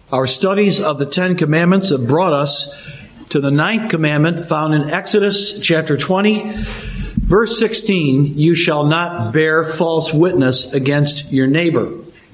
Our studies of the Ten Commandments have brought us to the ninth commandment found in Exodus chapter 20, verse 16, you shall not bear false witness against your neighbor.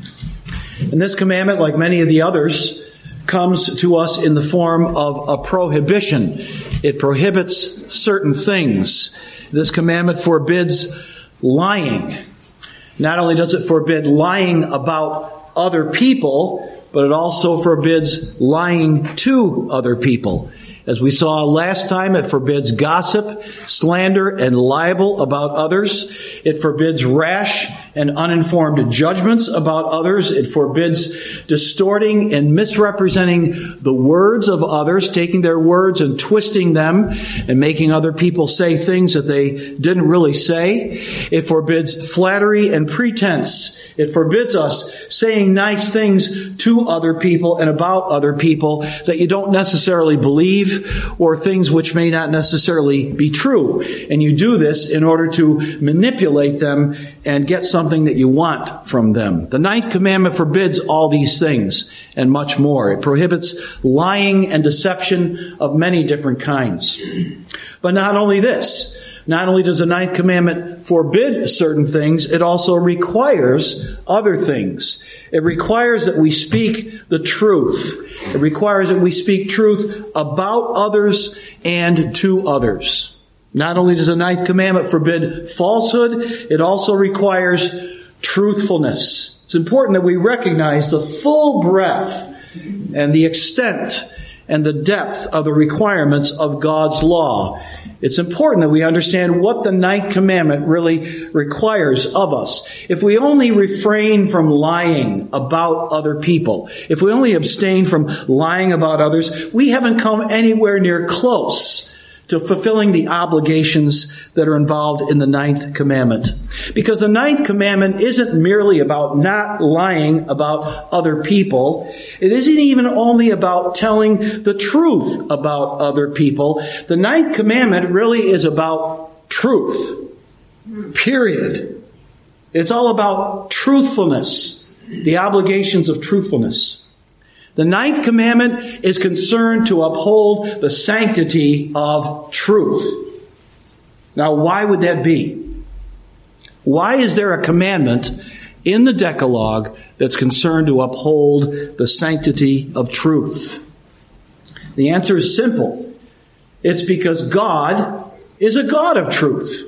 And this commandment, like many of the others, comes to us in the form of a prohibition. It prohibits certain things. This commandment forbids lying. Not only does it forbid lying about other people, but it also forbids lying to other people. As we saw last time, it forbids gossip, slander, and libel about others. It forbids rash and uninformed judgments about others. It forbids distorting and misrepresenting the words of others, taking their words and twisting them and making other people say things that they didn't really say. It forbids flattery and pretense. It forbids us saying nice things to other people and about other people that you don't necessarily believe, or things which may not necessarily be true. And you do this in order to manipulate them and get something that you want from them. The ninth commandment forbids all these things and much more. It prohibits lying and deception of many different kinds. But not only this, not only does the ninth commandment forbid certain things, it also requires other things. It requires that we speak the truth. It requires that we speak truth about others and to others. Not only does the ninth commandment forbid falsehood, it also requires truthfulness. It's important that we recognize the full breadth and the extent and the depth of the requirements of God's law. It's important that we understand what the ninth commandment really requires of us. If we only refrain from lying about other people, if we only abstain from lying about others, we haven't come anywhere near close to fulfilling the obligations that are involved in the ninth commandment. Because the ninth commandment isn't merely about not lying about other people. It isn't even only about telling the truth about other people. The ninth commandment really is about truth. Period. It's all about truthfulness, the obligations of truthfulness. The ninth commandment is concerned to uphold the sanctity of truth. Now, why would that be? Why is there a commandment in the Decalogue that's concerned to uphold the sanctity of truth? The answer is simple. It's because God is a God of truth.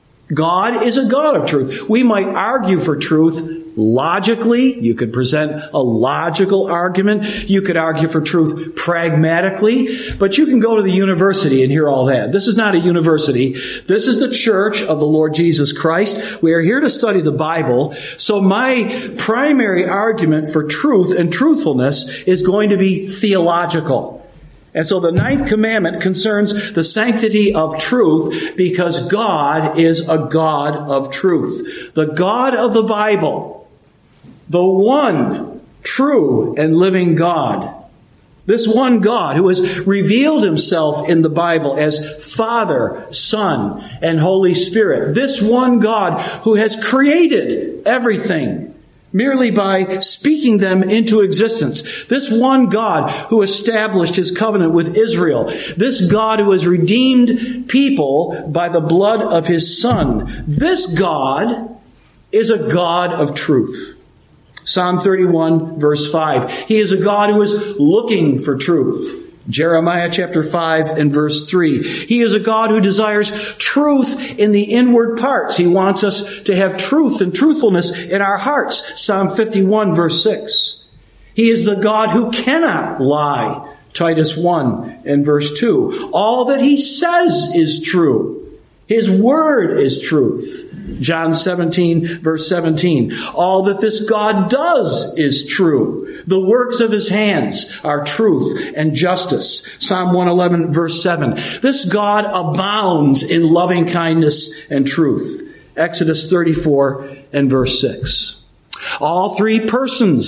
God is a God of truth. We might argue for truth logically. You could present a logical argument. You could argue for truth pragmatically. But you can go to the university and hear all that. This is not a university. This is the church of the Lord Jesus Christ. We are here to study the Bible. So my primary argument for truth and truthfulness is going to be theological. And so the ninth commandment concerns the sanctity of truth because God is a God of truth. The God of the Bible, the one true and living God. This one God who has revealed himself in the Bible as Father, Son, and Holy Spirit. This one God who has created everything merely by speaking them into existence. This one God who established his covenant with Israel. This God who has redeemed people by the blood of his Son. This God is a God of truth. Psalm 31, verse 5. He is a God who is looking for truth. Jeremiah chapter 5 and verse 3. He is a God who desires truth in the inward parts. He wants us to have truth and truthfulness in our hearts. Psalm 51 verse 6. He is the God who cannot lie. Titus 1 and verse 2. All that he says is true. His word is truth. John 17, verse 17. All that this God does is true. The works of his hands are truth and justice. Psalm 111, verse 7. This God abounds in loving kindness and truth. Exodus 34 and verse 6. All three persons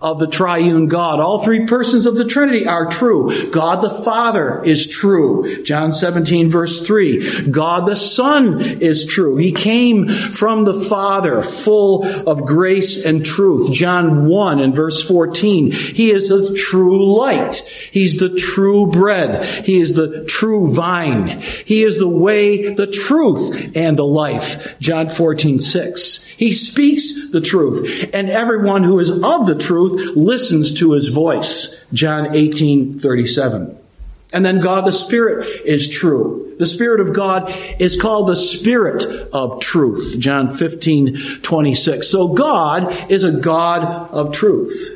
of the triune God. All three persons of the Trinity are true. God the Father is true. John 17 verse 3. God the Son is true. He came from the Father, full of grace and truth. John 1 and verse 14. He is the true light. He's the true bread. He is the true vine. He is the way, the truth, and the life. John 14:6. He speaks the truth, and everyone who is of the truth listens to his voice. John 18:37. And then God the Spirit is true. The Spirit of God is called the Spirit of truth. John 15:26. So God is a God of truth.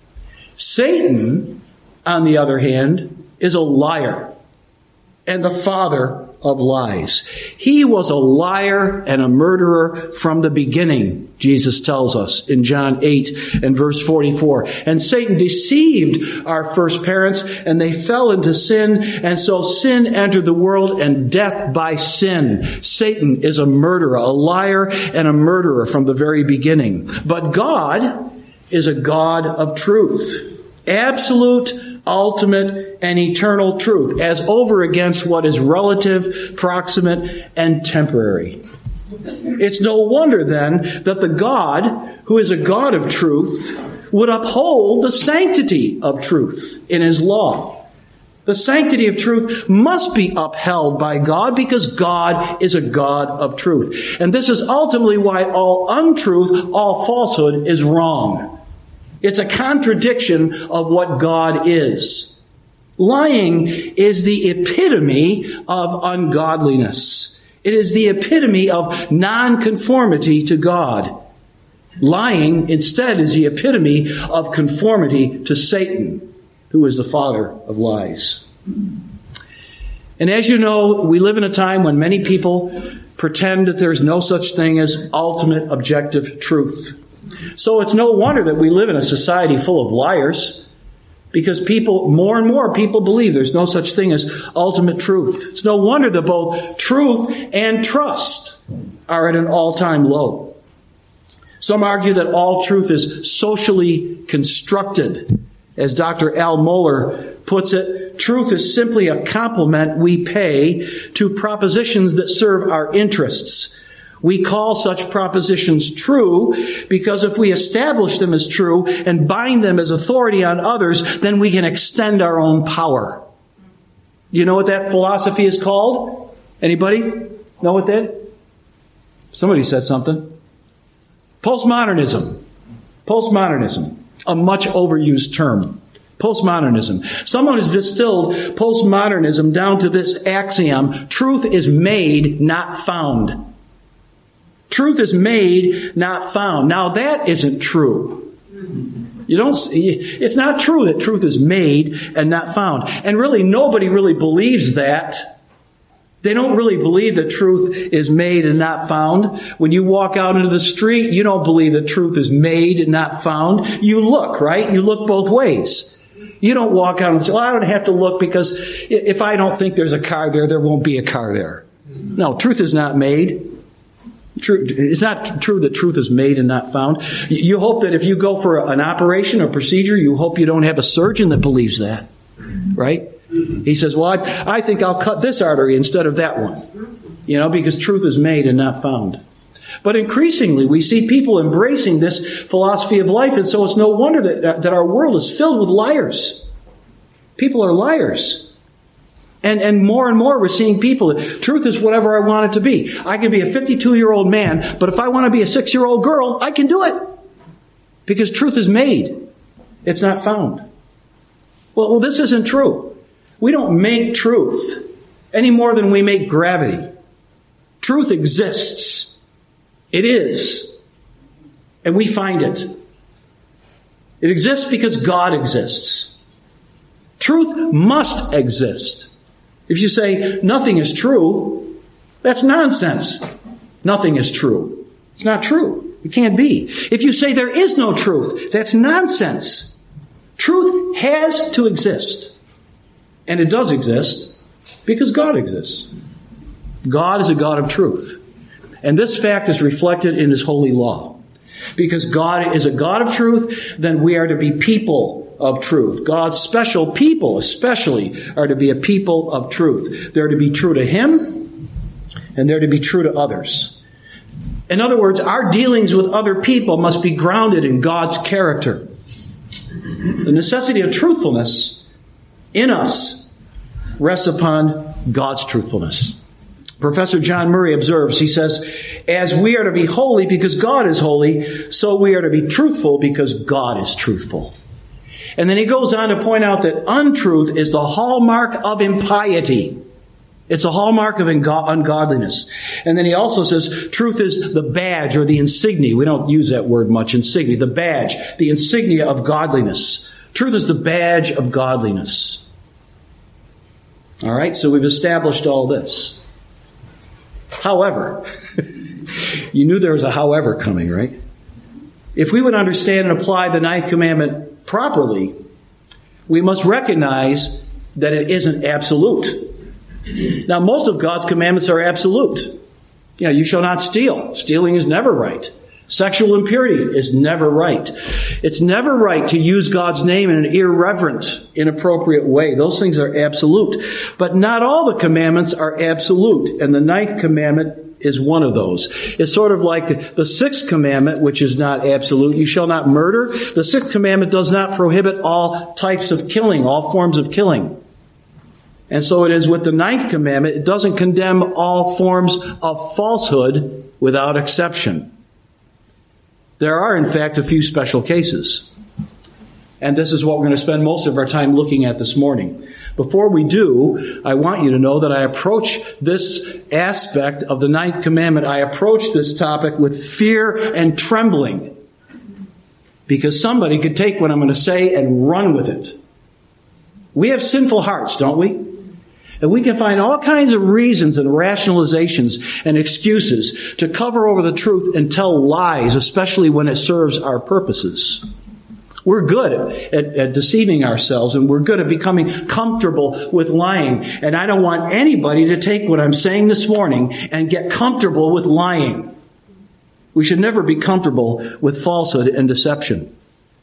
Satan, on the other hand, is a liar and the father of lies. He was a liar and a murderer from the beginning, Jesus tells us in John 8 and verse 44. And Satan deceived our first parents, and they fell into sin, and so sin entered the world, and death by sin. Satan is a murderer, a liar and a murderer from the very beginning. But God is a God of truth. Absolute, ultimate, and eternal truth, as over against what is relative, proximate, and temporary. It's no wonder then that the God, who is a God of truth, would uphold the sanctity of truth in his law. The sanctity of truth must be upheld by God because God is a God of truth. And this is ultimately why all untruth, all falsehood is wrong. It's a contradiction of what God is. Lying is the epitome of ungodliness. It is the epitome of nonconformity to God. Lying, instead, is the epitome of conformity to Satan, who is the father of lies. And as you know, we live in a time when many people pretend that there's no such thing as ultimate objective truth. So it's no wonder that we live in a society full of liars, because more and more people believe there's no such thing as ultimate truth. It's no wonder that both truth and trust are at an all-time low. Some argue that all truth is socially constructed. As Dr. Al Mohler puts it, truth is simply a compliment we pay to propositions that serve our interests. We call such propositions true because if we establish them as true and bind them as authority on others, then we can extend our own power. You know what that philosophy is called? Anybody know what that? Somebody said something. Postmodernism. Postmodernism. A much overused term. Postmodernism. Someone has distilled postmodernism down to this axiom: truth is made, not found. Truth is made, not found. Now that isn't true. It's not true that truth is made and not found. And really, nobody really believes that. They don't really believe that truth is made and not found. When you walk out into the street, you don't believe that truth is made and not found. You look, right? You look both ways. You don't walk out and say, well, I don't have to look because if I don't think there's a car there, there won't be a car there. No, truth is not made. It's not true that truth is made and not found. You hope that if you go for an operation or procedure, you hope you don't have a surgeon that believes that, right? He says, well, I think I'll cut this artery instead of that one, because truth is made and not found. But increasingly, we see people embracing this philosophy of life, and so it's no wonder that our world is filled with liars. People are liars. And more we're seeing people that truth is whatever I want it to be. I can be a 52-year-old man, but if I want to be a 6-year-old girl, I can do it. Because truth is made. It's not found. Well, this isn't true. We don't make truth any more than we make gravity. Truth exists. It is. And we find it. It exists because God exists. Truth must exist. If you say nothing is true, that's nonsense. Nothing is true. It's not true. It can't be. If you say there is no truth, that's nonsense. Truth has to exist. And it does exist because God exists. God is a God of truth. And this fact is reflected in His holy law. Because God is a God of truth, then we are to be people of truth. God's special people, especially, are to be a people of truth. They're to be true to Him, and they're to be true to others. In other words, our dealings with other people must be grounded in God's character. The necessity of truthfulness in us rests upon God's truthfulness. Professor John Murray observes, he says, as we are to be holy because God is holy, so we are to be truthful because God is truthful. And then he goes on to point out that untruth is the hallmark of impiety. It's a hallmark of ungodliness. And then he also says truth is the badge or the insignia. We don't use that word much, insignia. The badge, the insignia of godliness. Truth is the badge of godliness. All right, so we've established all this. However, you knew there was a however coming, right? If we would understand and apply the ninth commandment properly, we must recognize that it isn't absolute. Now, most of God's commandments are absolute. You shall not steal. Stealing is never right. Sexual impurity is never right. It's never right to use God's name in an irreverent, inappropriate way. Those things are absolute. But not all the commandments are absolute. And the ninth commandment is one of those. It's sort of like the sixth commandment, which is not absolute. You shall not murder. The sixth commandment does not prohibit all types of killing, all forms of killing. And so it is with the ninth commandment. It doesn't condemn all forms of falsehood without exception. There are, in fact, a few special cases. And this is what we're going to spend most of our time looking at this morning. Before we do, I want you to know that I approach this aspect of the ninth commandment, I approach this topic with fear and trembling. Because somebody could take what I'm going to say and run with it. We have sinful hearts, don't we? And we can find all kinds of reasons and rationalizations and excuses to cover over the truth and tell lies, especially when it serves our purposes. We're good at deceiving ourselves, and we're good at becoming comfortable with lying. And I don't want anybody to take what I'm saying this morning and get comfortable with lying. We should never be comfortable with falsehood and deception.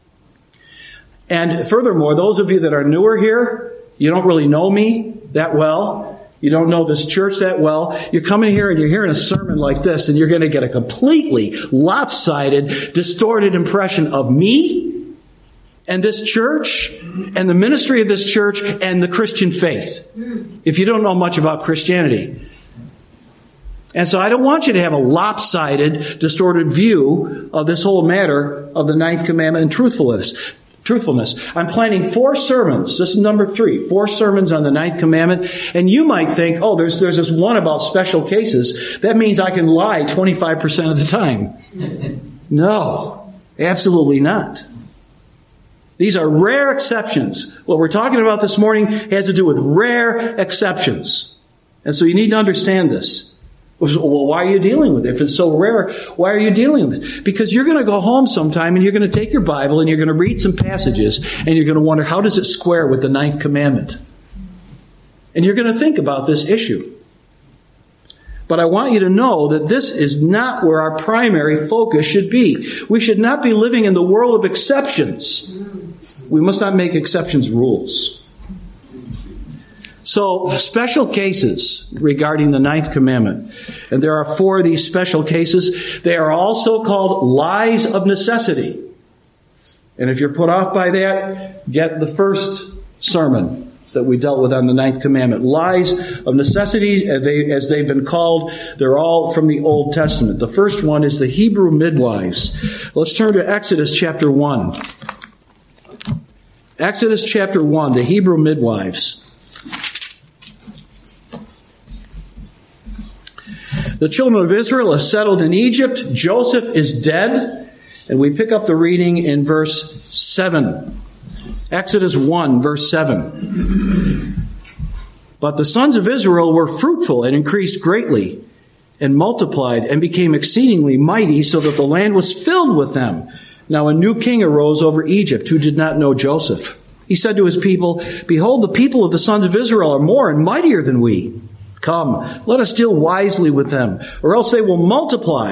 And furthermore, those of you that are newer here, you don't really know me that well. You don't know this church that well. You're coming here and you're hearing a sermon like this, and you're going to get a completely lopsided, distorted impression of me and this church and the ministry of this church and the Christian faith, if you don't know much about Christianity. And so I don't want you to have a lopsided, distorted view of this whole matter of the ninth commandment and truthfulness. I'm planning 4 sermons. This is number 3. 4 sermons on the ninth commandment. And you might think, oh, there's this one about special cases. That means I can lie 25% of the time. No, absolutely not. These are rare exceptions. What we're talking about this morning has to do with rare exceptions. And so you need to understand this. Well, why are you dealing with it? If it's so rare, why are you dealing with it? Because you're going to go home sometime and you're going to take your Bible and you're going to read some passages and you're going to wonder, how does it square with the ninth commandment? And you're going to think about this issue. But I want you to know that this is not where our primary focus should be. We should not be living in the world of exceptions. We must not make exceptions rules. So, special cases regarding the ninth commandment. And there are 4 of these special cases. They are also called lies of necessity. And if you're put off by that, get the first sermon that we dealt with on the ninth commandment. Lies of necessity, as they've been called, they're all from the Old Testament. The first one is the Hebrew midwives. Let's turn to Exodus chapter 1. Exodus chapter 1, the Hebrew midwives. The children of Israel are settled in Egypt. Joseph is dead. And we pick up the reading in verse 7. Exodus 1, verse 7. But the sons of Israel were fruitful and increased greatly and multiplied and became exceedingly mighty, so that the land was filled with them. Now a new king arose over Egypt who did not know Joseph. He said to his people, "Behold, the people of the sons of Israel are more and mightier than we. Come, let us deal wisely with them, or else they will multiply,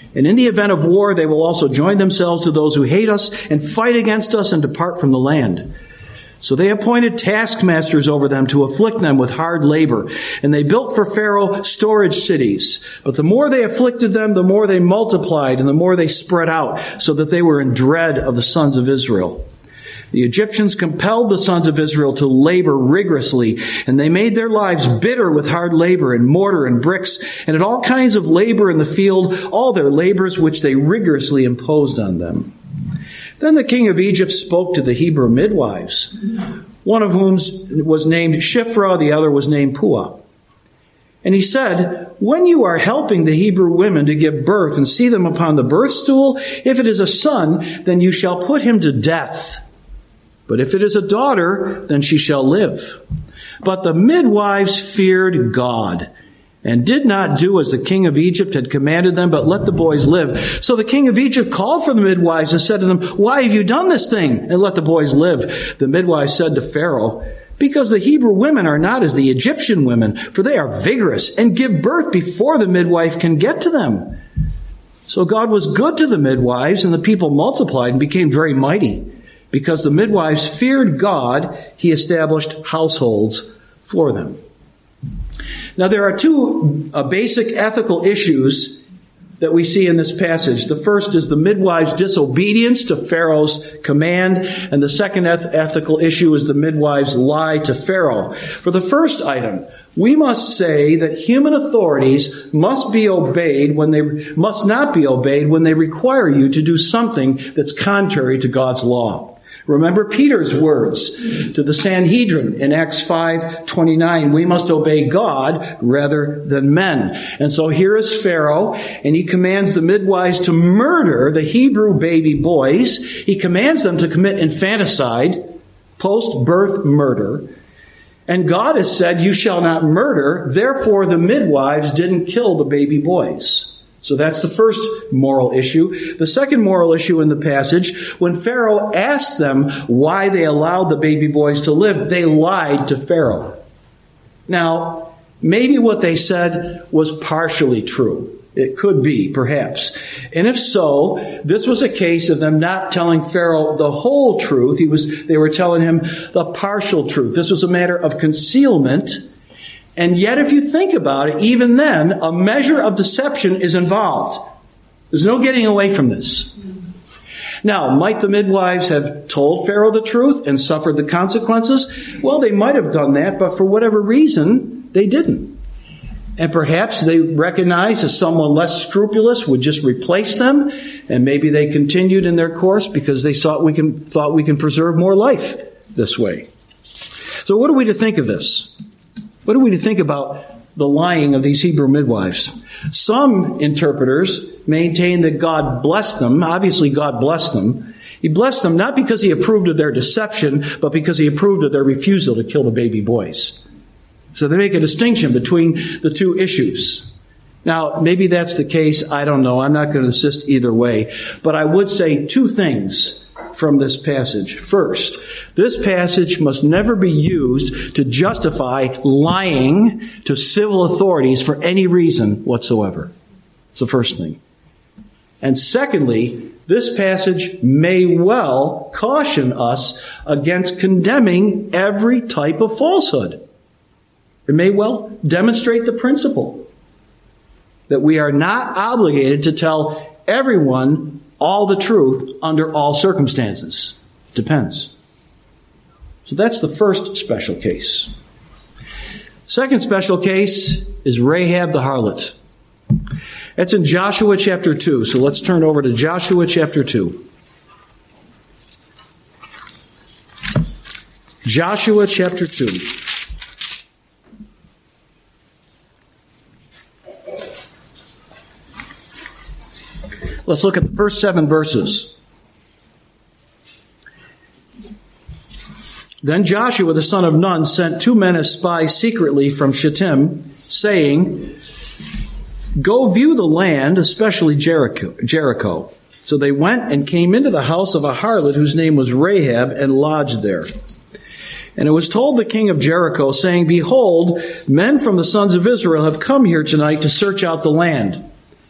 And in the event of war, they will also join themselves to those who hate us and fight against us and depart from the land. So they appointed taskmasters over them to afflict them with hard labor. And they built for Pharaoh storage cities. But the more they afflicted them, the more they multiplied and the more they spread out, so that they were in dread of the sons of Israel. The Egyptians compelled the sons of Israel to labor rigorously, and they made their lives bitter with hard labor and mortar and bricks, and at all kinds of labor in the field, all their labors which they rigorously imposed on them. Then the king of Egypt spoke to the Hebrew midwives, one of whom was named Shiphrah, the other was named Puah. And he said, when you are helping the Hebrew women to give birth and see them upon the birth stool, if it is a son, then you shall put him to death. But if it is a daughter, then she shall live. But the midwives feared God and did not do as the king of Egypt had commanded them, but let the boys live. So the king of Egypt called for the midwives and said to them, why have you done this thing? And let the boys live. The midwives said to Pharaoh, because the Hebrew women are not as the Egyptian women, for they are vigorous and give birth before the midwife can get to them. So God was good to the midwives, and the people multiplied and became very mighty. Because the midwives feared God, he established households for them. Now, there are two basic ethical issues that we see in this passage. The first is the midwives' disobedience to Pharaoh's command, and the second ethical issue is the midwives' lie to Pharaoh. For the first item, we must say that human authorities must not be obeyed when they require you to do something that's contrary to God's law. Remember Peter's words to the Sanhedrin in Acts 5:29. We must obey God rather than men. And so here is Pharaoh, and he commands the midwives to murder the Hebrew baby boys. He commands them to commit infanticide, post-birth murder. And God has said, you shall not murder. Therefore, the midwives didn't kill the baby boys. So that's the first moral issue. The second moral issue in the passage, when Pharaoh asked them why they allowed the baby boys to live, they lied to Pharaoh. Now, maybe what they said was partially true. It could be, perhaps. And if so, this was a case of them not telling Pharaoh the whole truth. They were telling him the partial truth. This was a matter of concealment. And yet, if you think about it, even then, a measure of deception is involved. There's no getting away from this. Now, might the midwives have told Pharaoh the truth and suffered the consequences? Well, they might have done that, but for whatever reason, they didn't. And perhaps they recognized that someone less scrupulous would just replace them, and maybe they continued in their course because they thought we can preserve more life this way. So what are we to think of this? What are we to think about the lying of these Hebrew midwives? Some interpreters maintain that God blessed them. Obviously, God blessed them. He blessed them not because he approved of their deception, but because he approved of their refusal to kill the baby boys. So they make a distinction between the two issues. Now, maybe that's the case. I don't know. I'm not going to insist either way. But I would say two things from this passage. First, this passage must never be used to justify lying to civil authorities for any reason whatsoever. It's the first thing. And secondly, this passage may well caution us against condemning every type of falsehood. It may well demonstrate the principle that we are not obligated to tell everyone all the truth under all circumstances. Depends. So that's the first special case. Second special case is Rahab the harlot. That's in Joshua chapter 2. So let's turn over to Joshua chapter 2. Joshua chapter 2. Let's look at the first 7 verses. Then Joshua the son of Nun sent 2 men as spies secretly from Shittim, saying, go view the land, especially Jericho. So they went and came into the house of a harlot whose name was Rahab, and lodged there. And it was told the king of Jericho, saying, behold, men from the sons of Israel have come here tonight to search out the land.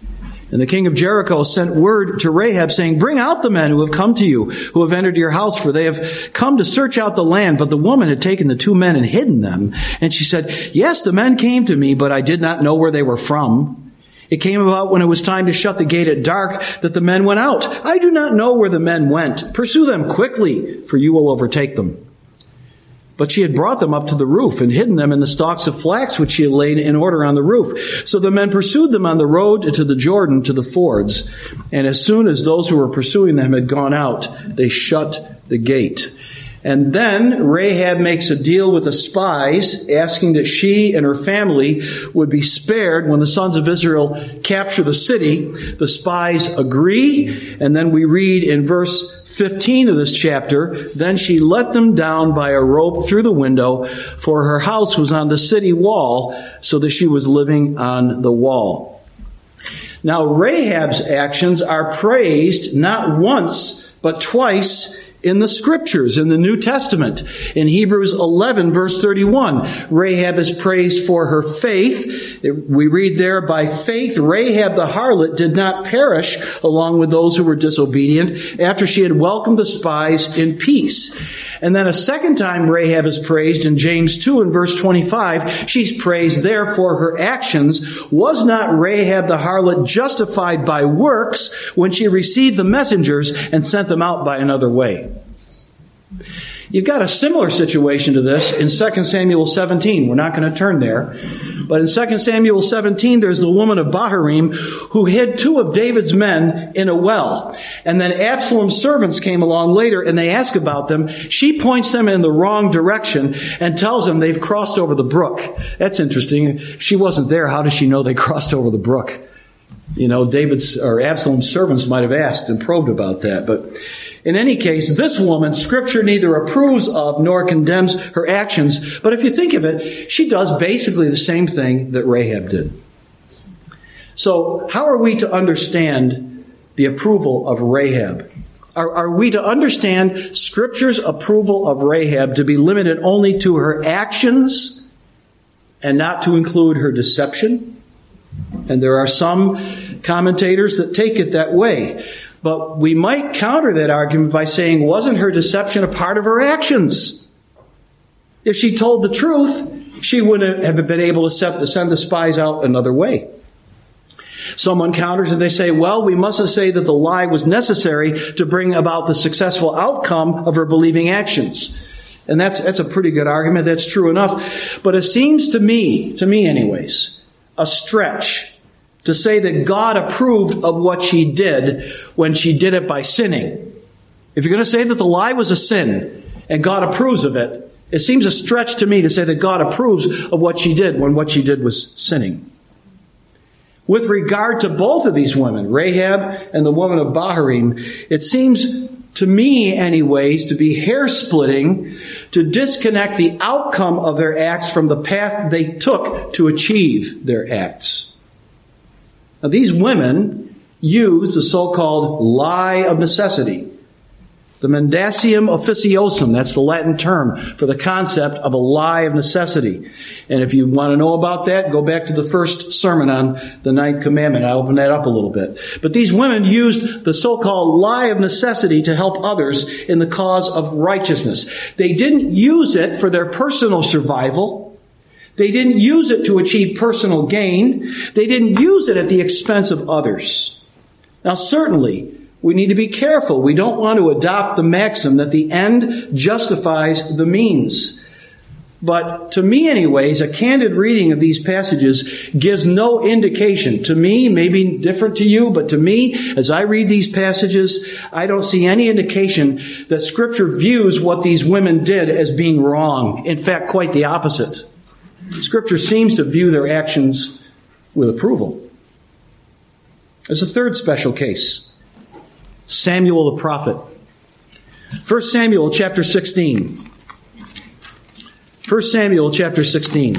And the king of Jericho sent word to Rahab, saying, "Bring out the men who have come to you, who have entered your house, for they have come to search out the land." But the woman had taken the 2 men and hidden them. And she said, "Yes, the men came to me, but I did not know where they were from. It came about when it was time to shut the gate at dark that the men went out. I do not know where the men went. Pursue them quickly, for you will overtake them." But she had brought them up to the roof and hidden them in the stalks of flax which she had laid in order on the roof. So the men pursued them on the road to the Jordan, to the fords. And as soon as those who were pursuing them had gone out, they shut the gate. And then Rahab makes a deal with the spies, asking that she and her family would be spared when the sons of Israel capture the city. The spies agree, and then we read in verse 15 of this chapter, "Then she let them down by a rope through the window, for her house was on the city wall, so that she was living on the wall." Now, Rahab's actions are praised not once, but twice in the Scriptures, in the New Testament. In Hebrews 11, verse 31, Rahab is praised for her faith. We read there, "By faith Rahab the harlot did not perish along with those who were disobedient, after she had welcomed the spies in peace." And then a second time Rahab is praised in James 2 and verse 25. She's praised there for her actions. "Was not Rahab the harlot justified by works when she received the messengers and sent them out by another way?" You've got a similar situation to this in 2 Samuel 17. We're not going to turn there. But in 2 Samuel 17, there's the woman of Bahurim who hid 2 of David's men in a well. And then Absalom's servants came along later and they ask about them. She points them in the wrong direction and tells them they've crossed over the brook. That's interesting. She wasn't there. How does she know they crossed over the brook? You know, David's or Absalom's servants might have asked and probed about that. But in any case, this woman, Scripture neither approves of nor condemns her actions. But if you think of it, she does basically the same thing that Rahab did. So how are we to understand the approval of Rahab? Are we to understand Scripture's approval of Rahab to be limited only to her actions and not to include her deception? And there are some commentators that take it that way. But we might counter that argument by saying, wasn't her deception a part of her actions? If she told the truth, she wouldn't have been able to send the spies out another way. Someone counters and they say, well, we mustn't say that the lie was necessary to bring about the successful outcome of her believing actions. And that's a pretty good argument. That's true enough. But it seems to me anyways, a stretch to say that God approved of what she did when she did it by sinning. If you're going to say that the lie was a sin and God approves of it, it seems a stretch to me to say that God approves of what she did when what she did was sinning. With regard to both of these women, Rahab and the woman of Bahurim, it seems to me anyways to be hair-splitting to disconnect the outcome of their acts from the path they took to achieve their acts. Now, these women use the so-called lie of necessity, the mendacium officiosum. That's the Latin term for the concept of a lie of necessity. And if you want to know about that, go back to the first sermon on the 9th commandment. I'll open that up a little bit. But these women used the so-called lie of necessity to help others in the cause of righteousness. They didn't use it for their personal survival. They didn't use it to achieve personal gain. They didn't use it at the expense of others. Now, certainly, we need to be careful. We don't want to adopt the maxim that the end justifies the means. But to me anyways, a candid reading of these passages gives no indication. To me, maybe different to you, but to me, as I read these passages, I don't see any indication that Scripture views what these women did as being wrong. In fact, quite the opposite. Scripture seems to view their actions with approval. There's a third special case. Samuel the prophet. 1 Samuel chapter 16. 1 Samuel chapter 16.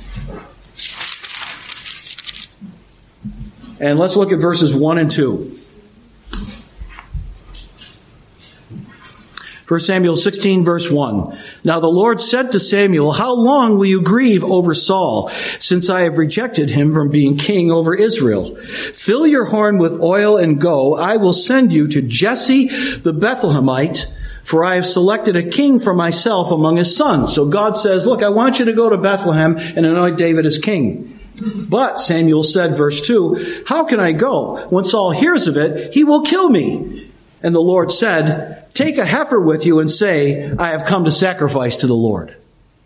And let's look at verses 1 and 2. 1 Samuel 16, verse 1. Now the Lord said to Samuel, how long will you grieve over Saul, since I have rejected him from being king over Israel? Fill your horn with oil and go. I will send you to Jesse the Bethlehemite, for I have selected a king for myself among his sons. So God says, look, I want you to go to Bethlehem and anoint David as king. But Samuel said, verse 2, how can I go? When Saul hears of it, he will kill me. And the Lord said, take a heifer with you and say, I have come to sacrifice to the Lord.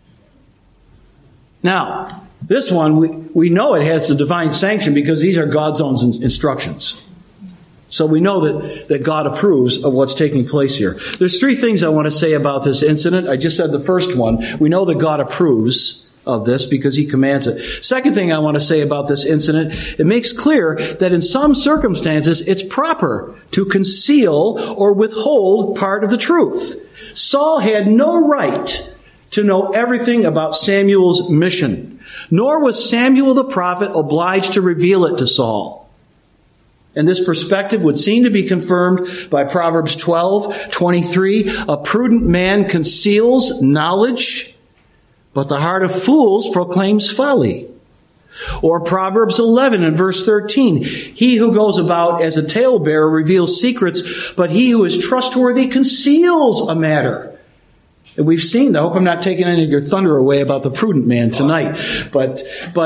Now, this one, we know it has the divine sanction because these are God's own instructions. So we know that God approves of what's taking place here. There's three things I want to say about this incident. I just said the first one. We know that God approves of this because he commands it. Second thing I want to say about this incident, it makes clear that in some circumstances it's proper to conceal or withhold part of the truth. Saul had no right to know everything about Samuel's mission, nor was Samuel the prophet obliged to reveal it to Saul. And this perspective would seem to be confirmed by Proverbs 12:23. A prudent man conceals knowledge, but the heart of fools proclaims folly. Or Proverbs 11 and verse 13. He who goes about as a talebearer reveals secrets, but he who is trustworthy conceals a matter. And we've seen, I hope I'm not taking any of your thunder away about the prudent man tonight, but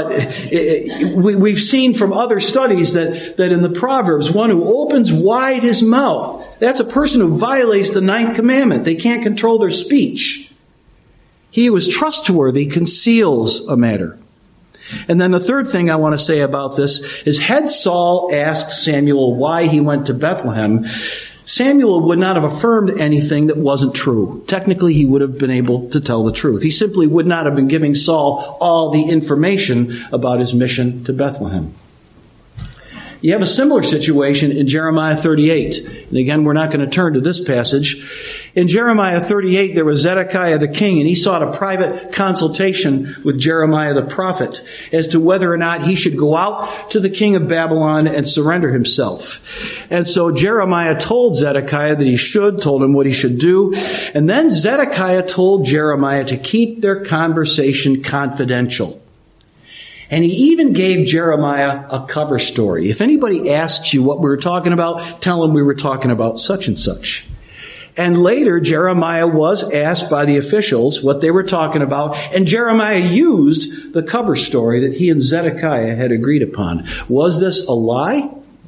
we've seen from other studies that in the Proverbs, one who opens wide his mouth, that's a person who violates the 9th commandment. They can't control their speech. He who is trustworthy conceals a matter. And then the third thing I want to say about this is, had Saul asked Samuel why he went to Bethlehem, Samuel would not have affirmed anything that wasn't true. Technically, he would have been able to tell the truth. He simply would not have been giving Saul all the information about his mission to Bethlehem. You have a similar situation in Jeremiah 38. And again, we're not going to turn to this passage. In Jeremiah 38, there was Zedekiah the king, and he sought a private consultation with Jeremiah the prophet as to whether or not he should go out to the king of Babylon and surrender himself. And so Jeremiah told Zedekiah that he should, told him what he should do. And then Zedekiah told Jeremiah to keep their conversation confidential. And he even gave Jeremiah a cover story. If anybody asks you what we were talking about, tell them we were talking about such and such. And later, Jeremiah was asked by the officials what they were talking about, and Jeremiah used the cover story that he and Zedekiah had agreed upon. Was this a lie?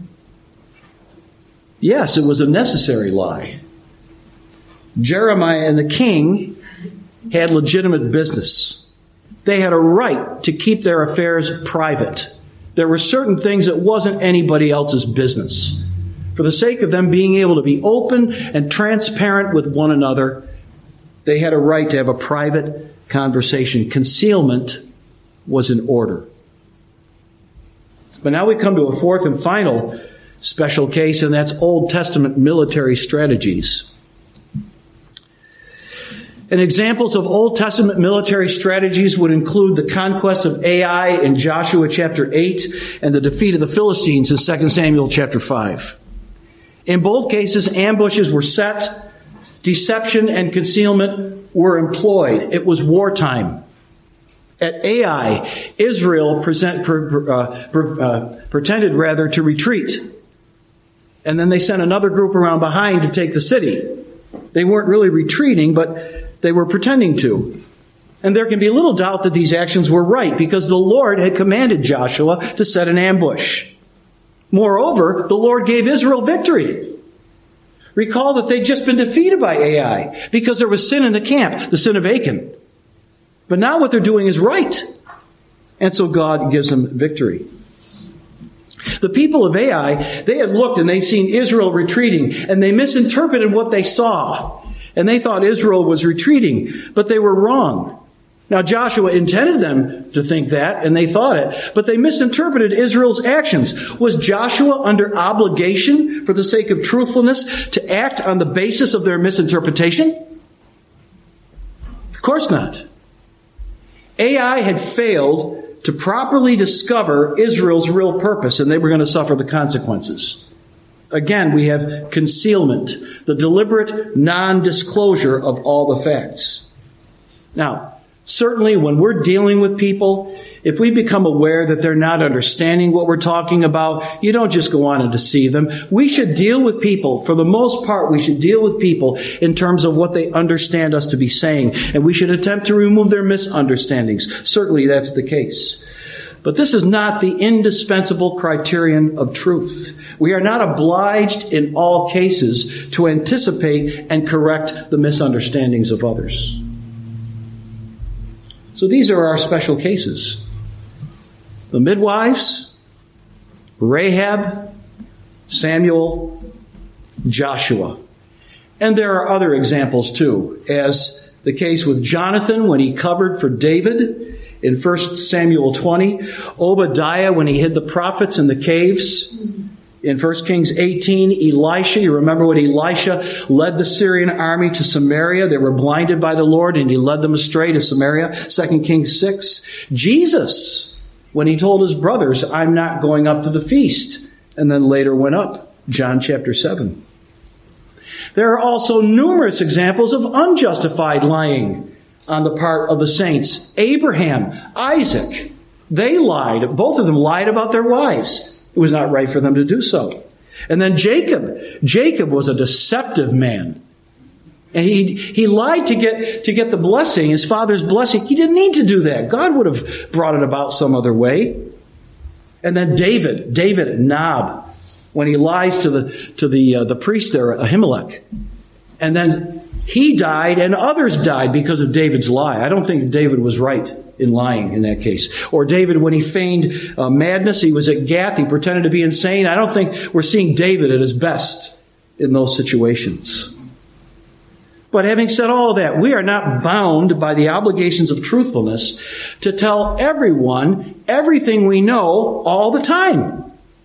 Yes, it was a necessary lie. Jeremiah and the king had legitimate business. They had a right to keep their affairs private. There were certain things that wasn't anybody else's business. For the sake of them being able to be open and transparent with one another, they had a right to have a private conversation. Concealment was in order. But now we come to a fourth and final special case, and that's Old Testament military strategies. And examples of Old Testament military strategies would include the conquest of Ai in Joshua chapter 8 and the defeat of the Philistines in 2 Samuel chapter 5. In both cases, ambushes were set, deception and concealment were employed. It was wartime. At Ai, Israel pretended to retreat. And then they sent another group around behind to take the city. They weren't really retreating, but they were pretending to. And there can be little doubt that these actions were right because the Lord had commanded Joshua to set an ambush. Moreover, the Lord gave Israel victory. Recall that they'd just been defeated by Ai because there was sin in the camp, the sin of Achan. But now what they're doing is right. And so God gives them victory. The people of Ai, they had looked and they'd seen Israel retreating, and they misinterpreted what they saw. And they thought Israel was retreating, but they were wrong. Now Joshua intended them to think that, and they thought it, but they misinterpreted Israel's actions. Was Joshua under obligation for the sake of truthfulness to act on the basis of their misinterpretation? Of course not. Ai had failed to properly discover Israel's real purpose, and they were going to suffer the consequences. Again, we have concealment, the deliberate non-disclosure of all the facts. Now, certainly when we're dealing with people, if we become aware that they're not understanding what we're talking about, you don't just go on and deceive them. We should deal with people. For the most part, we should deal with people in terms of what they understand us to be saying. And we should attempt to remove their misunderstandings. Certainly that's the case. But this is not the indispensable criterion of truth. We are not obliged in all cases to anticipate and correct the misunderstandings of others. So these are our special cases. The midwives, Rahab, Samuel, Joshua. And there are other examples too, as the case with Jonathan when he covered for David in 1 Samuel 20, Obadiah when he hid the prophets in the caves. In 1 Kings 18, Elisha, you remember when Elisha led the Syrian army to Samaria. They were blinded by the Lord and he led them astray to Samaria. 2 Kings 6. Jesus, when he told his brothers, I'm not going up to the feast, and then later went up. John chapter 7. There are also numerous examples of unjustified lying on the part of the saints. Abraham, Isaac, they lied. Both of them lied about their wives. It was not right for them to do so. And then Jacob. Jacob was a deceptive man. And he lied to get the blessing, his father's blessing. He didn't need to do that. God would have brought it about some other way. And then David Nob, when he lies to the priest there, Ahimelech. And then he died and others died because of David's lie. I don't think David was right in lying in that case. Or David, when he feigned madness, he was at Gath, he pretended to be insane. I don't think we're seeing David at his best in those situations. But having said all of that, we are not bound by the obligations of truthfulness to tell everyone everything we know all the time.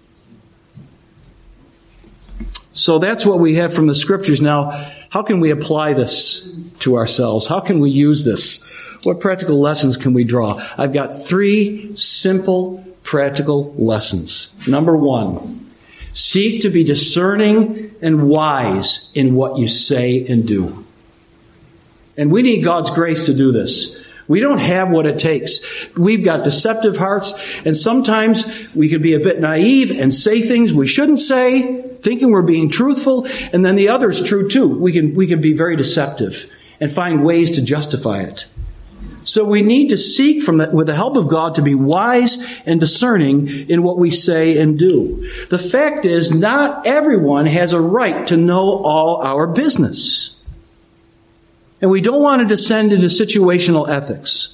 So that's what we have from the Scriptures. Now, how can we apply this to ourselves? How can we use this? What practical lessons can we draw? I've got 3 simple practical lessons. Number 1, seek to be discerning and wise in what you say and do. And we need God's grace to do this. We don't have what it takes. We've got deceptive hearts, and sometimes we can be a bit naive and say things we shouldn't say, thinking we're being truthful, and then the other is true too. We can be very deceptive and find ways to justify it. So we need to seek with the help of God to be wise and discerning in what we say and do. The fact is, not everyone has a right to know all our business. And we don't want to descend into situational ethics.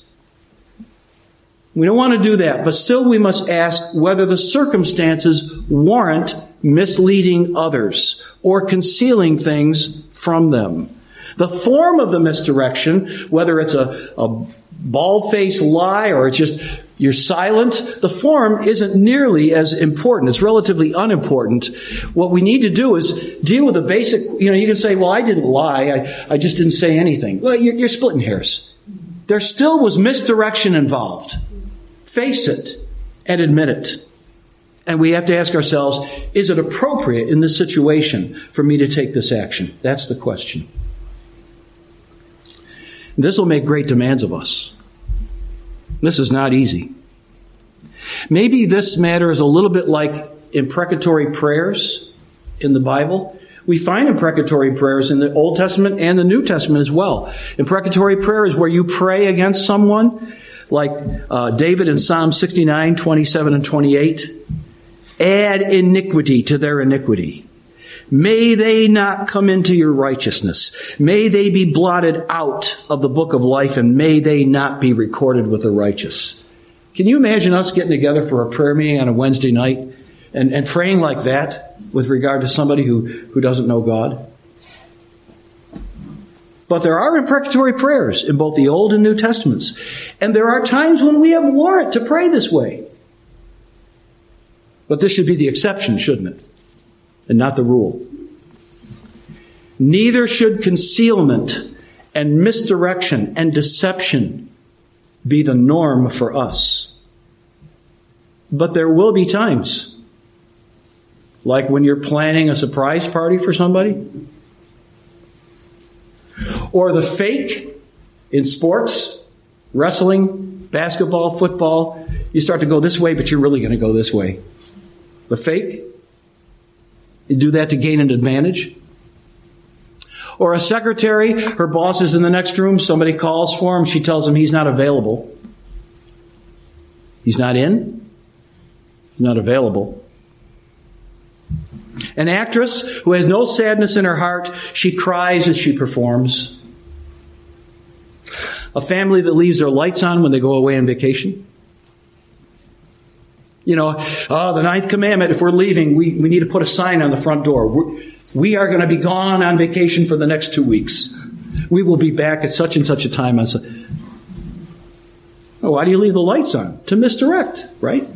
We don't want to do that, but still we must ask whether the circumstances warrant misleading others or concealing things from them. The form of the misdirection, whether it's a bald-faced lie or it's just you're silent, the form isn't nearly as important. It's relatively unimportant. What we need to do is deal with the basic, you can say, well, I didn't lie. I just didn't say anything. Well, you're splitting hairs. There still was misdirection involved. Face it and admit it. And we have to ask ourselves, is it appropriate in this situation for me to take this action? That's the question. This will make great demands of us. This is not easy. Maybe this matter is a little bit like imprecatory prayers in the Bible. We find imprecatory prayers in the Old Testament and the New Testament as well. Imprecatory prayer is where you pray against someone, like David in Psalm 69, 27 and 28. Add iniquity to their iniquity. May they not come into your righteousness. May they be blotted out of the book of life, and may they not be recorded with the righteous. Can you imagine us getting together for a prayer meeting on a Wednesday night and praying like that with regard to somebody who doesn't know God? But there are imprecatory prayers in both the Old and New Testaments. And there are times when we have warrant to pray this way. But this should be the exception, shouldn't it? And not the rule. Neither should concealment and misdirection and deception be the norm for us. But there will be times Like when you're planning a surprise party for somebody? Or the fake in sports, wrestling, basketball, football. You start to go this way, but you're really going to go this way. The fake. You do that to gain an advantage. Or a secretary, her boss is in the next room, somebody calls for him, she tells him he's not available. He's not in. He's not available. An actress who has no sadness in her heart, she cries as she performs. A family that leaves their lights on when they go away on vacation. The 9th commandment, if we're leaving, we need to put a sign on the front door. We are going to be gone on vacation for the next 2 weeks. We will be back at such and such a time. Why do you leave the lights on? To misdirect, right?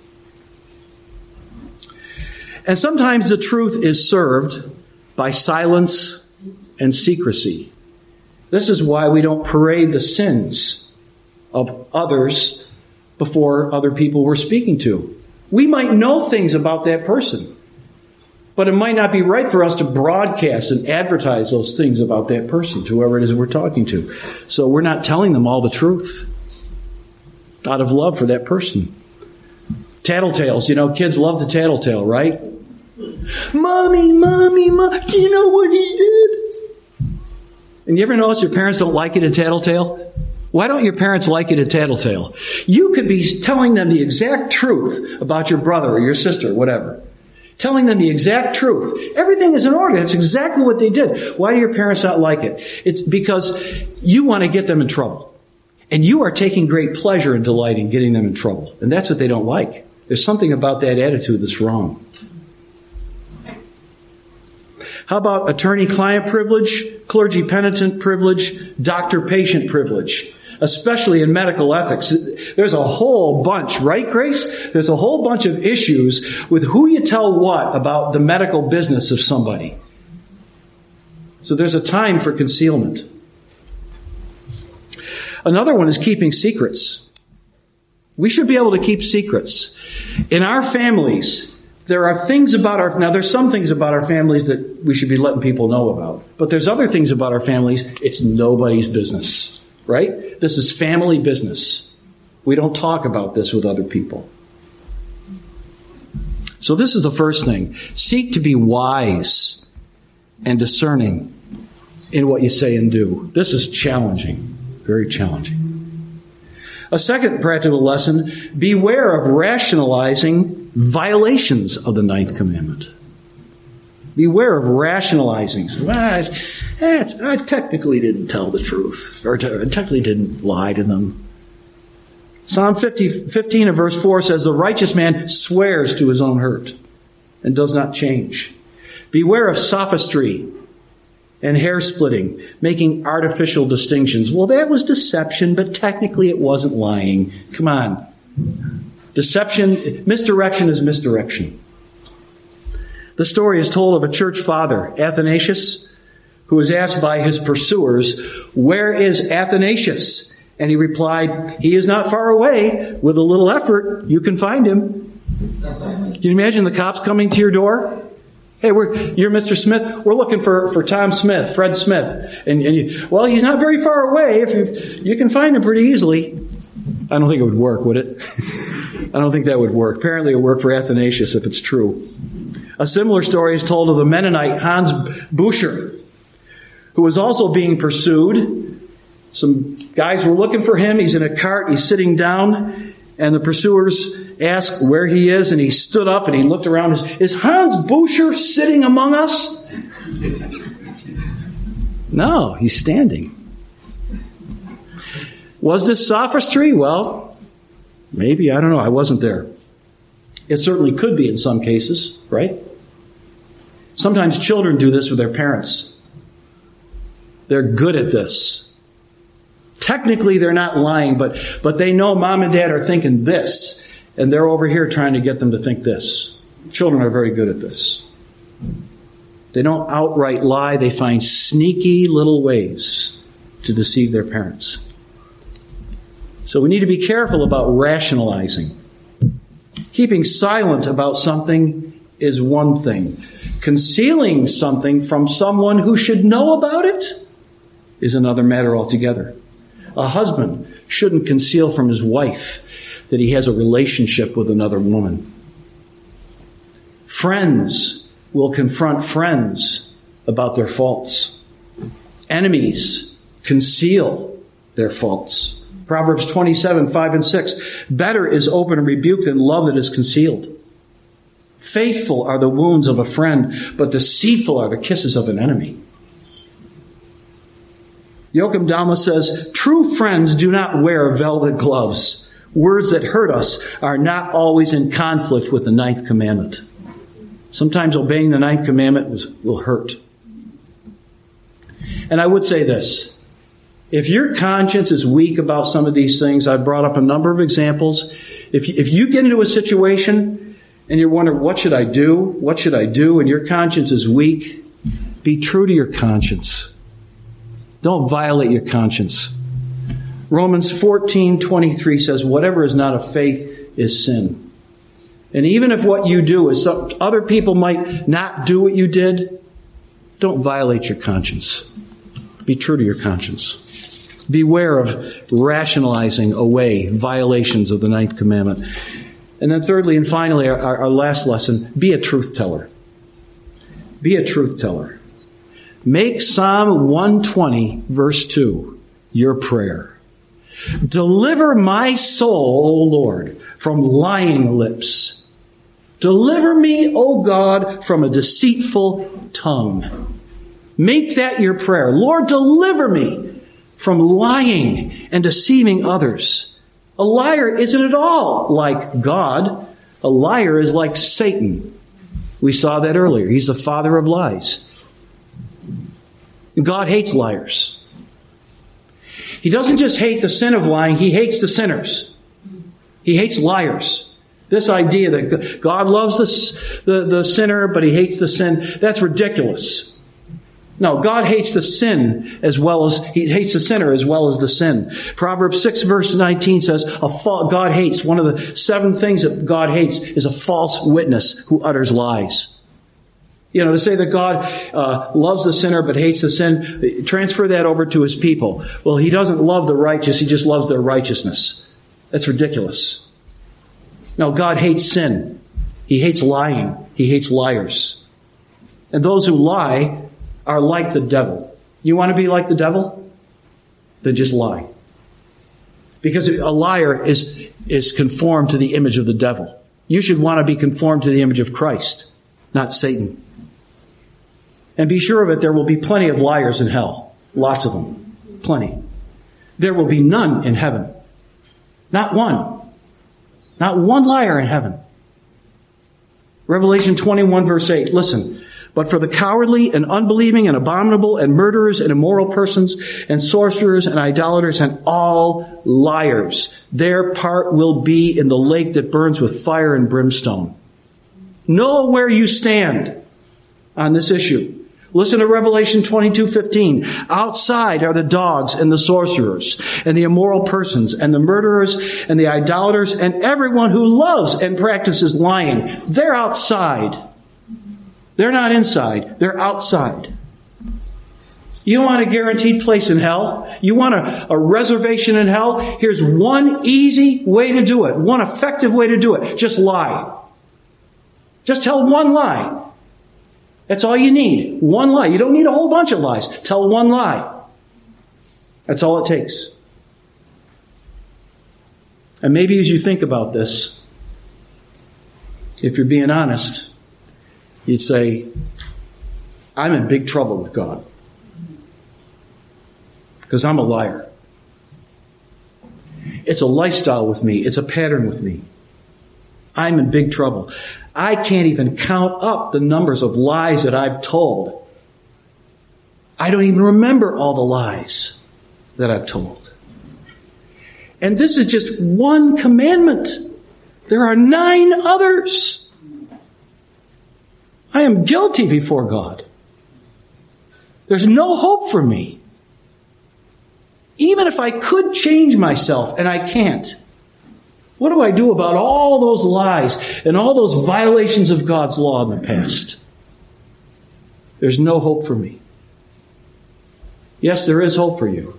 And sometimes the truth is served by silence and secrecy. This is why we don't parade the sins of others before other people we're speaking to. We might know things about that person, but it might not be right for us to broadcast and advertise those things about that person to whoever it is we're talking to. So we're not telling them all the truth out of love for that person. Tattletales. Kids love to tattletale, right? Mommy, do you know what he did? And you ever notice your parents don't like you to tattletale? Why don't your parents like you to tattletale? You could be telling them the exact truth about your brother or your sister, or whatever. Telling them the exact truth. Everything is in order. That's exactly what they did. Why do your parents not like it? It's because you want to get them in trouble. And you are taking great pleasure and delight in getting them in trouble. And that's what they don't like. There's something about that attitude that's wrong. How about attorney-client privilege, clergy-penitent privilege, doctor-patient privilege? Especially in medical ethics. There's a whole bunch, right, Grace? There's a whole bunch of issues with who you tell what about the medical business of somebody. So there's a time for concealment. Another one is keeping secrets. We should be able to keep secrets. In our families, there are things about now there's some things about our families that we should be letting people know about. But there's other things about our families, it's nobody's business. Right? This is family business. We don't talk about this with other people. So this is the first thing. Seek to be wise and discerning in what you say and do. This is challenging. Very challenging. A second practical lesson, beware of rationalizing violations of the 9th commandment. Beware of rationalizing. I technically didn't tell the truth, or technically didn't lie to them. Psalm 15 and verse 4 says, the righteous man swears to his own hurt and does not change. Beware of sophistry and hair splitting, making artificial distinctions. Well, that was deception, but technically it wasn't lying. Come on. Misdirection is misdirection. The story is told of a church father, Athanasius, who was asked by his pursuers, where is Athanasius? And he replied, he is not far away. With a little effort, you can find him. Can you imagine the cops coming to your door? Hey, you're Mr. Smith. We're looking for Tom Smith, Fred Smith. And he's not very far away. If you can find him pretty easily. I don't think it would work, would it? I don't think that would work. Apparently it would work for Athanasius if it's true. A similar story is told of the Mennonite Hans Buescher, who was also being pursued. Some guys were looking for him. He's in a cart. He's sitting down. And the pursuers asked where he is. And he stood up and he looked around. Is Hans Buescher sitting among us? No, he's standing. Was this sophistry? Well, maybe. I don't know. I wasn't there. It certainly could be in some cases, right? Sometimes children do this with their parents. They're good at this. Technically, they're not lying, but they know mom and dad are thinking this, and they're over here trying to get them to think this. Children are very good at this. They don't outright lie. They find sneaky little ways to deceive their parents. So we need to be careful about rationalizing. Keeping silent about something is one thing. Concealing something from someone who should know about it is another matter altogether. A husband shouldn't conceal from his wife that he has a relationship with another woman. Friends will confront friends about their faults. Enemies conceal their faults. Proverbs 27, 5 and 6. Better is open rebuke than love that is concealed. Faithful are the wounds of a friend, but deceitful are the kisses of an enemy. Joachim Dama says, true friends do not wear velvet gloves. Words that hurt us are not always in conflict with the ninth commandment. Sometimes obeying the ninth commandment will hurt. And I would say this. If your conscience is weak about some of these things, I've brought up a number of examples. If you get into a situation and you're wondering, what should I do? What should I do? And your conscience is weak, be true to your conscience. Don't violate your conscience. Romans 14:23 says, whatever is not of faith is sin. And even if what you do is other people might not do what you did, don't violate your conscience. Be true to your conscience. Beware of rationalizing away violations of the ninth commandment. And then thirdly and finally, our last lesson, be a truth teller. Be a truth teller. Make Psalm 120, verse 2, your prayer. Deliver my soul, O Lord, from lying lips. Deliver me, O God, from a deceitful tongue. Make that your prayer. Lord, deliver me from lying and deceiving others. A liar isn't at all like God. A liar is like Satan. We saw that earlier. He's the father of lies. God hates liars. He doesn't just hate the sin of lying, he hates the sinners. He hates liars. This idea that God loves the sinner, but he hates the sin, that's ridiculous. No, God hates the sin as well as, he hates the sinner as well as the sin. Proverbs 6 verse 19 says, God hates, one of the 7 things that God hates is a false witness who utters lies. You know, to say that God loves the sinner but hates the sin, transfer that over to his people. Well, he doesn't love the righteous, he just loves their righteousness. That's ridiculous. No, God hates sin. He hates lying. He hates liars. And those who lie are like the devil. You want to be like the devil? Then just lie. Because a liar is conformed to the image of the devil. You should want to be conformed to the image of Christ, not Satan. And be sure of it, there will be plenty of liars in hell. Lots of them. Plenty. There will be none in heaven. Not one. Not one liar in heaven. Revelation 21 verse 8. Listen. But for the cowardly and unbelieving and abominable and murderers and immoral persons and sorcerers and idolaters and all liars, their part will be in the lake that burns with fire and brimstone. Know where you stand on this issue. Listen to Revelation 22:15. Outside are the dogs and the sorcerers and the immoral persons and the murderers and the idolaters and everyone who loves and practices lying. They're outside. They're not inside. They're outside. You want a guaranteed place in hell? You want a reservation in hell? Here's one easy way to do it. One effective way to do it. Just lie. Just tell one lie. That's all you need. One lie. You don't need a whole bunch of lies. Tell one lie. That's all it takes. And maybe as you think about this, if you're being honest, you'd say, I'm in big trouble with God. Because I'm a liar. It's a lifestyle with me. It's a pattern with me. I'm in big trouble. I can't even count up the numbers of lies that I've told. I don't even remember all the lies that I've told. And this is just one commandment. There are 9 others. I am guilty before God. There's no hope for me. Even if I could change myself, and I can't. What do I do about all those lies and all those violations of God's law in the past? There's no hope for me. Yes, there is hope for you.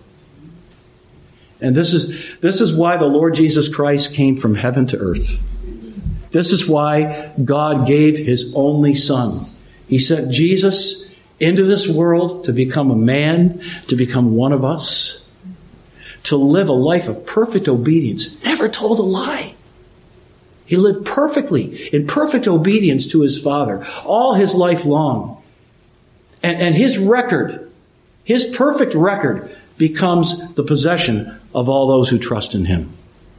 And this is why the Lord Jesus Christ came from heaven to earth. This is why God gave His only Son. He sent Jesus into this world to become a man, to become one of us, to live a life of perfect obedience, never told a lie. He lived perfectly, in perfect obedience to His Father, all His life long. And His record, His perfect record, becomes the possession of all those who trust in Him.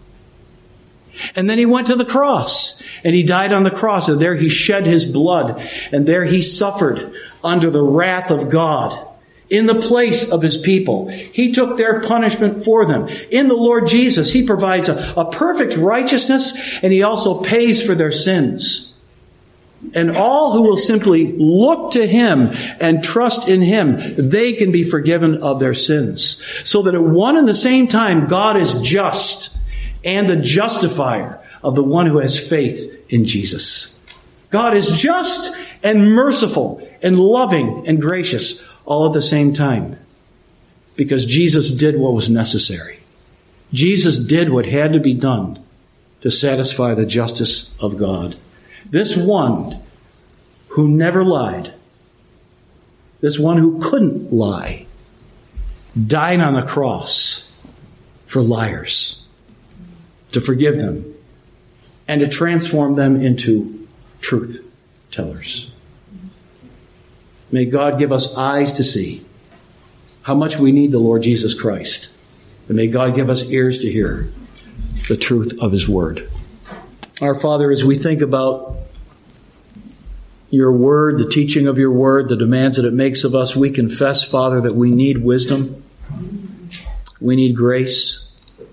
And then He went to the cross, and He died on the cross, and there He shed His blood, and there He suffered under the wrath of God in the place of His people. He took their punishment for them. In the Lord Jesus, He provides a perfect righteousness, and He also pays for their sins. And all who will simply look to Him and trust in Him, they can be forgiven of their sins. So that at one and the same time, God is just and the justifier of the one who has faith in Jesus. God is just and merciful and loving and gracious all at the same time. Because Jesus did what was necessary. Jesus did what had to be done to satisfy the justice of God. This one who never lied, this one who couldn't lie, died on the cross for liars, to forgive them and to transform them into truth tellers. May God give us eyes to see how much we need the Lord Jesus Christ. And may God give us ears to hear the truth of His Word. Our Father, as we think about Your Word, the teaching of Your Word, the demands that it makes of us, we confess, Father, that we need wisdom. We need grace.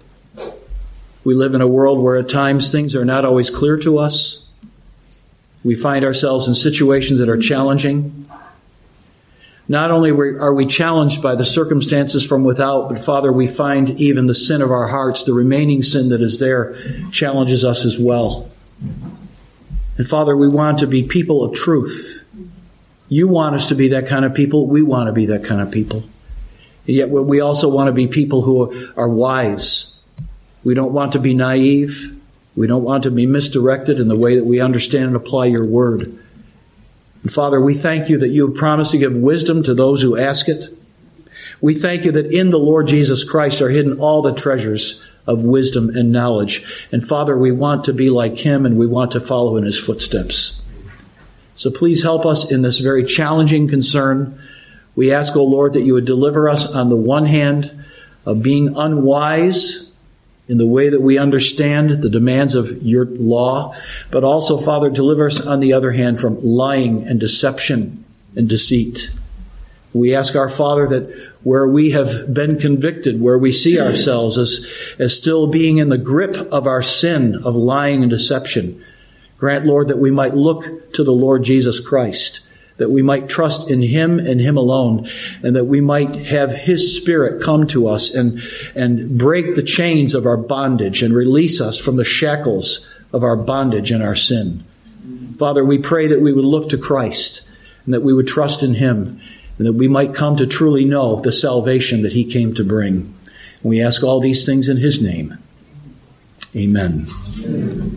We live in a world where at times things are not always clear to us. We find ourselves in situations that are challenging. Not only are we challenged by the circumstances from without, but Father, we find even the sin of our hearts, the remaining sin that is there, challenges us as well. And Father, we want to be people of truth. You want us to be that kind of people. We want to be that kind of people. And yet we also want to be people who are wise. We don't want to be naive. We don't want to be misdirected in the way that we understand and apply Your Word. And Father, we thank You that You have promised to give wisdom to those who ask it. We thank You that in the Lord Jesus Christ are hidden all the treasures of wisdom and knowledge. And Father, we want to be like Him, and we want to follow in His footsteps. So please help us in this very challenging concern. We ask, O Lord, that You would deliver us on the one hand of being unwise in the way that we understand the demands of Your law, but also, Father, deliver us on the other hand from lying and deception and deceit. We ask our Father that where we have been convicted, where we see ourselves as still being in the grip of our sin of lying and deception, grant, Lord, that we might look to the Lord Jesus Christ, that we might trust in Him and Him alone, and that we might have His Spirit come to us and break the chains of our bondage and release us from the shackles of our bondage and our sin. Father, we pray that we would look to Christ and that we would trust in Him, and that we might come to truly know the salvation that He came to bring. And we ask all these things in His name. Amen.